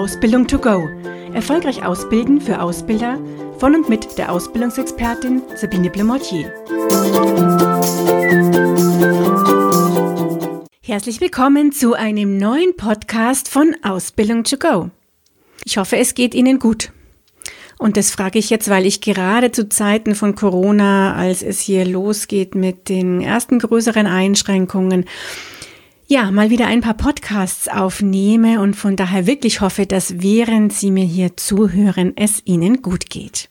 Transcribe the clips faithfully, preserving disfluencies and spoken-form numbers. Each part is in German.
Ausbildung to go. Erfolgreich ausbilden für Ausbilder von und mit der Ausbildungsexpertin Sabine Blemortier. Herzlich willkommen zu einem neuen Podcast von Ausbildung to go. Ich hoffe, es geht Ihnen gut. Und das frage ich jetzt, weil ich gerade zu Zeiten von Corona, als es hier losgeht mit den ersten größeren Einschränkungen, ja, mal wieder ein paar Podcasts aufnehme und von daher wirklich hoffe, dass während Sie mir hier zuhören, es Ihnen gut geht.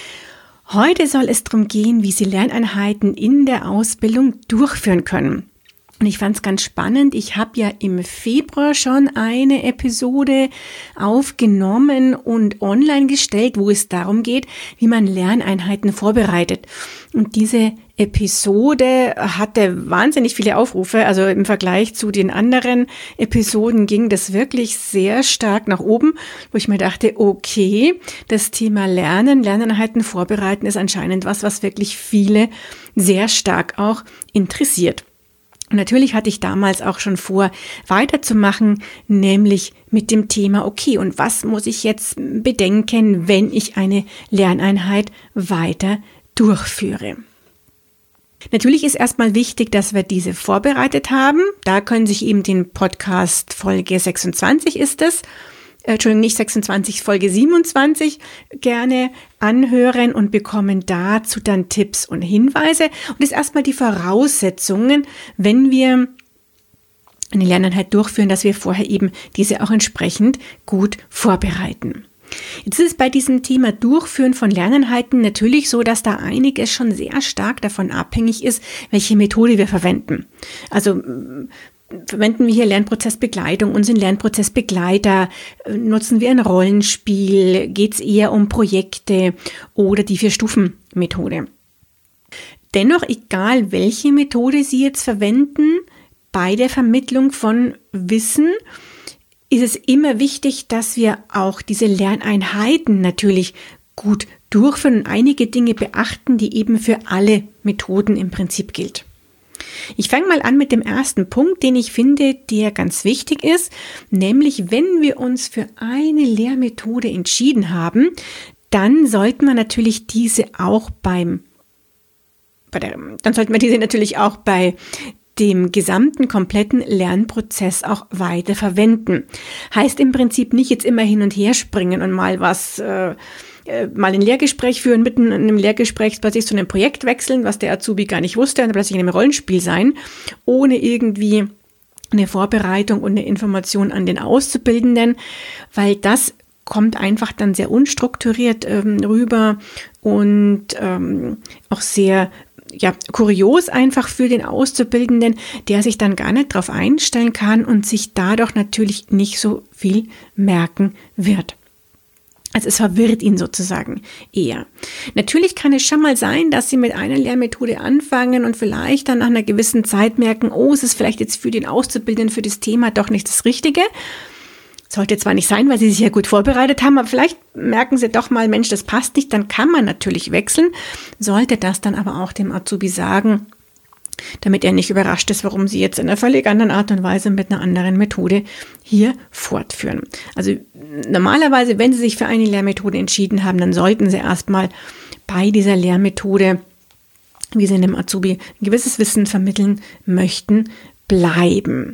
Heute soll es darum gehen, wie Sie Lerneinheiten in der Ausbildung durchführen können. Und ich fand es ganz spannend. Ich habe ja im Februar schon eine Episode aufgenommen und online gestellt, wo es darum geht, wie man Lerneinheiten vorbereitet. Und diese Episode hatte wahnsinnig viele Aufrufe. Also im Vergleich zu den anderen Episoden ging das wirklich sehr stark nach oben, wo ich mir dachte, okay, das Thema Lernen, Lerneinheiten vorbereiten ist anscheinend was, was wirklich viele sehr stark auch interessiert. Und natürlich hatte ich damals auch schon vor, weiterzumachen, nämlich mit dem Thema, okay, und was muss ich jetzt bedenken, wenn ich eine Lerneinheit weiter durchführe? Natürlich ist erstmal wichtig, dass wir diese vorbereitet haben. Da können Sie sich eben den Podcast Folge sechsundzwanzig ist es, Entschuldigung, nicht sechsundzwanzig, Folge siebenundzwanzig gerne anhören und bekommen dazu dann Tipps und Hinweise. Und das ist erstmal die Voraussetzungen, wenn wir eine Lerneinheit durchführen, dass wir vorher eben diese auch entsprechend gut vorbereiten. Jetzt ist es bei diesem Thema Durchführen von Lerneinheiten natürlich so, dass da einiges schon sehr stark davon abhängig ist, welche Methode wir verwenden. Also verwenden wir hier Lernprozessbegleitung, unseren Lernprozessbegleiter, nutzen wir ein Rollenspiel, geht es eher um Projekte oder die Vier-Stufen-Methode. Dennoch, egal welche Methode Sie jetzt verwenden, bei der Vermittlung von Wissen ist es immer wichtig, dass wir auch diese Lerneinheiten natürlich gut durchführen und einige Dinge beachten, die eben für alle Methoden im Prinzip gilt. Ich fange mal an mit dem ersten Punkt, den ich finde, der ganz wichtig ist, nämlich wenn wir uns für eine Lehrmethode entschieden haben, dann sollten wir natürlich diese auch beim, bei der, dann sollten wir diese natürlich auch bei dem gesamten, kompletten Lernprozess auch weiter verwenden. Heißt im Prinzip nicht jetzt immer hin und her springen und mal was äh, mal ein Lehrgespräch führen, mitten in einem Lehrgespräch plötzlich zu einem Projekt wechseln, was der Azubi gar nicht wusste, und plötzlich in einem Rollenspiel sein, ohne irgendwie eine Vorbereitung und eine Information an den Auszubildenden, weil das kommt einfach dann sehr unstrukturiert ähm, rüber und ähm, auch sehr ja, kurios einfach für den Auszubildenden, der sich dann gar nicht darauf einstellen kann und sich dadurch natürlich nicht so viel merken wird. Also es verwirrt ihn sozusagen eher. Natürlich kann es schon mal sein, dass Sie mit einer Lehrmethode anfangen und vielleicht dann nach einer gewissen Zeit merken, oh, es ist vielleicht jetzt für den Auszubildenden, für das Thema doch nicht das Richtige. Sollte zwar nicht sein, weil Sie sich ja gut vorbereitet haben, aber vielleicht merken Sie doch mal, Mensch, das passt nicht, dann kann man natürlich wechseln. Sollte das dann aber auch dem Azubi sagen, damit er nicht überrascht ist, warum Sie jetzt in einer völlig anderen Art und Weise mit einer anderen Methode hier fortführen. Also normalerweise, wenn Sie sich für eine Lehrmethode entschieden haben, dann sollten Sie erstmal bei dieser Lehrmethode, wie Sie einem Azubi ein gewisses Wissen vermitteln möchten, bleiben.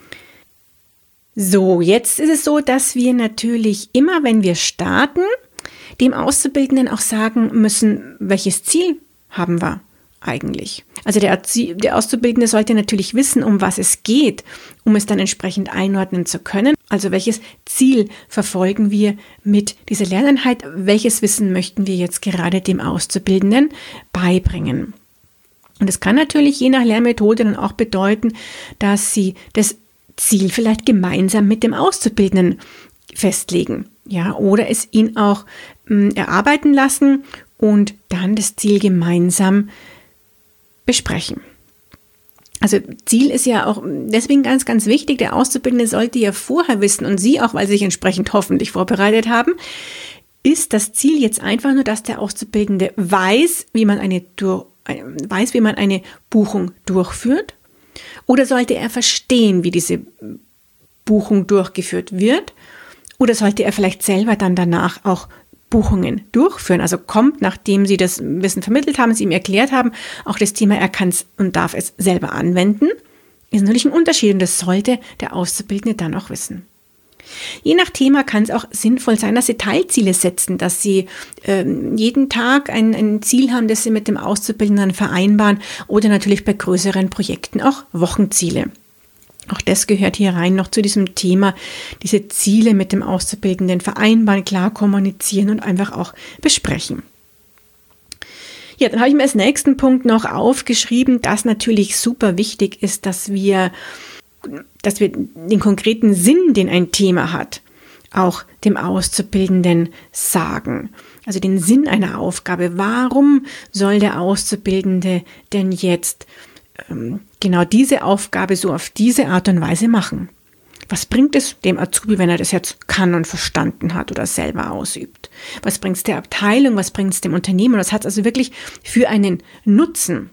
So, jetzt ist es so, dass wir natürlich immer, wenn wir starten, dem Auszubildenden auch sagen müssen, welches Ziel haben wir eigentlich. Also der, der Auszubildende sollte natürlich wissen, um was es geht, um es dann entsprechend einordnen zu können. Also welches Ziel verfolgen wir mit dieser Lerneinheit? Welches Wissen möchten wir jetzt gerade dem Auszubildenden beibringen? Und es kann natürlich je nach Lehrmethode dann auch bedeuten, dass Sie das Ziel vielleicht gemeinsam mit dem Auszubildenden festlegen, ja, oder es ihn auch mh, erarbeiten lassen und dann das Ziel gemeinsam besprechen. Also Ziel ist ja auch deswegen ganz, ganz wichtig. Der Auszubildende sollte ja vorher wissen und Sie auch, weil Sie sich entsprechend hoffentlich vorbereitet haben, ist das Ziel jetzt einfach nur, dass der Auszubildende weiß, wie man eine, weiß, wie man eine Buchung durchführt? Oder sollte er verstehen, wie diese Buchung durchgeführt wird Oder sollte er vielleicht selber dann danach auch Buchungen durchführen? Also kommt, nachdem Sie das Wissen vermittelt haben, Sie ihm erklärt haben, auch das Thema, er kann es und darf es selber anwenden, ist natürlich ein Unterschied und das sollte der Auszubildende dann auch wissen. Je nach Thema kann es auch sinnvoll sein, dass Sie Teilziele setzen, dass Sie äh, jeden Tag ein, ein Ziel haben, das Sie mit dem Auszubildenden vereinbaren oder natürlich bei größeren Projekten auch Wochenziele. Auch das gehört hier rein noch zu diesem Thema, diese Ziele mit dem Auszubildenden vereinbaren, klar kommunizieren und einfach auch besprechen. Ja, dann habe ich mir als nächsten Punkt noch aufgeschrieben, dass natürlich super wichtig ist, dass wir dass wir den konkreten Sinn, den ein Thema hat, auch dem Auszubildenden sagen. Also den Sinn einer Aufgabe. Warum soll der Auszubildende denn jetzt ähm, genau diese Aufgabe so auf diese Art und Weise machen? Was bringt es dem Azubi, wenn er das jetzt kann und verstanden hat oder selber ausübt? Was bringt es der Abteilung? Was bringt es dem Unternehmen? Was hat es also wirklich für einen Nutzen?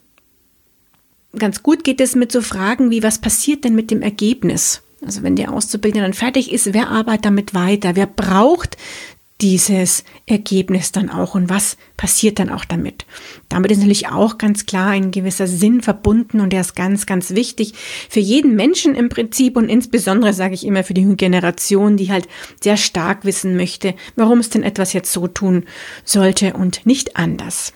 Ganz gut geht es mit so Fragen wie, was passiert denn mit dem Ergebnis? Also wenn der Auszubildende dann fertig ist, wer arbeitet damit weiter? Wer braucht dieses Ergebnis dann auch und was passiert dann auch damit? Damit ist natürlich auch ganz klar ein gewisser Sinn verbunden und der ist ganz, ganz wichtig für jeden Menschen im Prinzip und insbesondere, sage ich immer, für die Generation, die halt sehr stark wissen möchte, warum es denn etwas jetzt so tun sollte und nicht anders.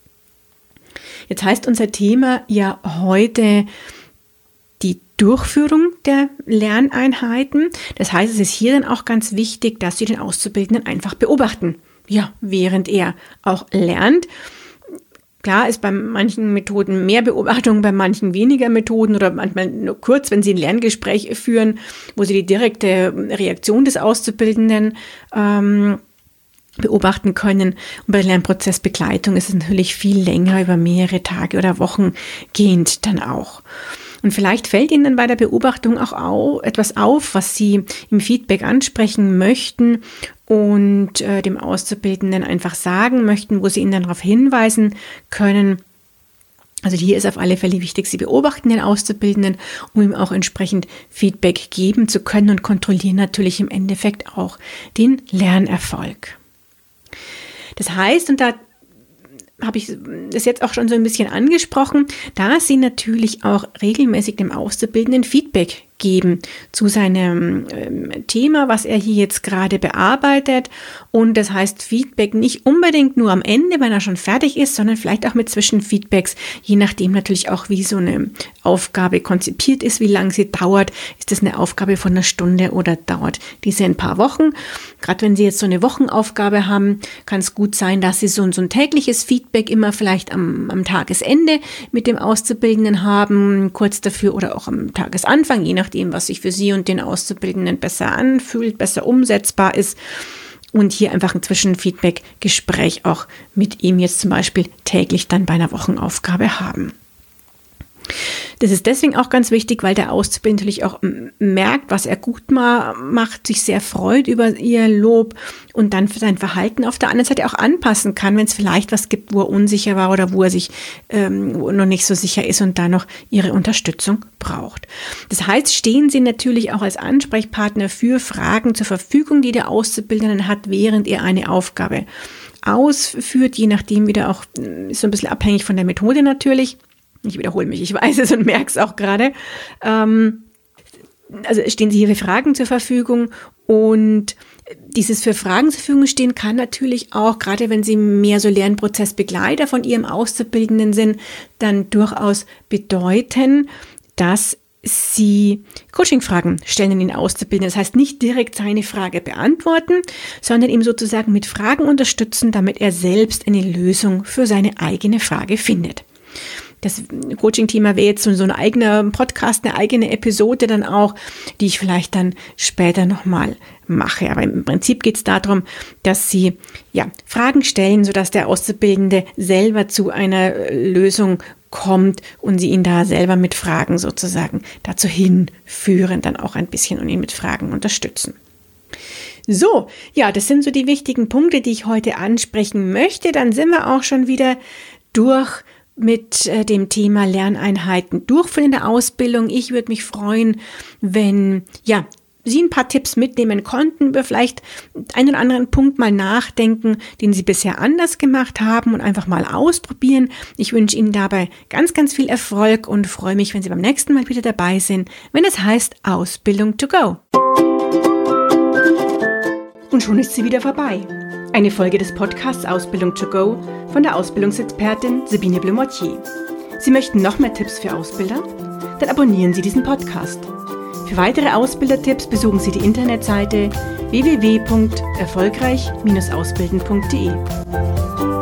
Jetzt heißt unser Thema ja heute die Durchführung der Lerneinheiten. Das heißt, es ist hier dann auch ganz wichtig, dass Sie den Auszubildenden einfach beobachten. Ja, während er auch lernt. Klar ist bei manchen Methoden mehr Beobachtung, bei manchen weniger Methoden oder manchmal nur kurz, wenn Sie ein Lerngespräch führen, wo Sie die direkte Reaktion des Auszubildenden ähm, beobachten können. Und bei der Lernprozessbegleitung ist es natürlich viel länger, über mehrere Tage oder Wochen gehend dann auch. Und vielleicht fällt Ihnen dann bei der Beobachtung auch au- etwas auf, was Sie im Feedback ansprechen möchten und äh, dem Auszubildenden einfach sagen möchten, wo Sie ihn dann darauf hinweisen können. Also hier ist auf alle Fälle wichtig, Sie beobachten den Auszubildenden, um ihm auch entsprechend Feedback geben zu können und kontrollieren natürlich im Endeffekt auch den Lernerfolg. Das heißt, und da habe ich das jetzt auch schon so ein bisschen angesprochen, da Sie natürlich auch regelmäßig dem Auszubildenden Feedback geben zu seinem ähm, Thema, was er hier jetzt gerade bearbeitet. Und das heißt Feedback nicht unbedingt nur am Ende, wenn er schon fertig ist, sondern vielleicht auch mit Zwischenfeedbacks, je nachdem natürlich auch, wie so eine Aufgabe konzipiert ist, wie lange sie dauert. Ist das eine Aufgabe von einer Stunde oder dauert diese ein paar Wochen? Gerade wenn Sie jetzt so eine Wochenaufgabe haben, kann es gut sein, dass Sie so, so ein tägliches Feedback immer vielleicht am, am Tagesende mit dem Auszubildenden haben, kurz dafür oder auch am Tagesanfang, je nach dem, was sich für Sie und den Auszubildenden besser anfühlt, besser umsetzbar ist und hier einfach ein Zwischenfeedback-Gespräch auch mit ihm jetzt zum Beispiel täglich dann bei einer Wochenaufgabe haben. Das ist deswegen auch ganz wichtig, weil der Auszubildende natürlich auch merkt, was er gut macht, sich sehr freut über ihr Lob und dann für sein Verhalten auf der anderen Seite auch anpassen kann, wenn es vielleicht was gibt, wo er unsicher war oder wo er sich ähm, wo er noch nicht so sicher ist und da noch ihre Unterstützung braucht. Das heißt, stehen Sie natürlich auch als Ansprechpartner für Fragen zur Verfügung, die der Auszubildende hat, während er eine Aufgabe ausführt, je nachdem wieder auch, ist so ein bisschen abhängig von der Methode natürlich. Ich wiederhole mich, ich weiß es und merke es auch gerade. Ähm, also stehen Sie hier für Fragen zur Verfügung und dieses für Fragen zur Verfügung stehen kann natürlich auch, gerade wenn Sie mehr so Lernprozessbegleiter von Ihrem Auszubildenden sind, dann durchaus bedeuten, dass Sie Coaching-Fragen stellen an den Auszubildenden. Das heißt, nicht direkt seine Frage beantworten, sondern ihm sozusagen mit Fragen unterstützen, damit er selbst eine Lösung für seine eigene Frage findet. Das Coaching-Thema wäre jetzt so ein eigener Podcast, eine eigene Episode dann auch, die ich vielleicht dann später nochmal mache. Aber im Prinzip geht es darum, dass Sie ja, Fragen stellen, sodass der Auszubildende selber zu einer Lösung kommt und Sie ihn da selber mit Fragen sozusagen dazu hinführen, dann auch ein bisschen und ihn mit Fragen unterstützen. So, ja, das sind so die wichtigen Punkte, die ich heute ansprechen möchte. Dann sind wir auch schon wieder durch mit äh, dem Thema Lerneinheiten durchführen in der Ausbildung. Ich würde mich freuen, wenn ja Sie ein paar Tipps mitnehmen konnten, über vielleicht einen oder anderen Punkt mal nachdenken, den Sie bisher anders gemacht haben und einfach mal ausprobieren. Ich wünsche Ihnen dabei ganz, ganz viel Erfolg und freue mich, wenn Sie beim nächsten Mal wieder dabei sind, wenn es heißt Ausbildung to go. Und schon ist sie wieder vorbei. Eine Folge des Podcasts Ausbildung to go von der Ausbildungsexpertin Sabine Blumottier. Sie möchten noch mehr Tipps für Ausbilder? Dann abonnieren Sie diesen Podcast. Für weitere Ausbildertipps besuchen Sie die Internetseite w w w punkt erfolgreich Bindestrich ausbilden punkt d e.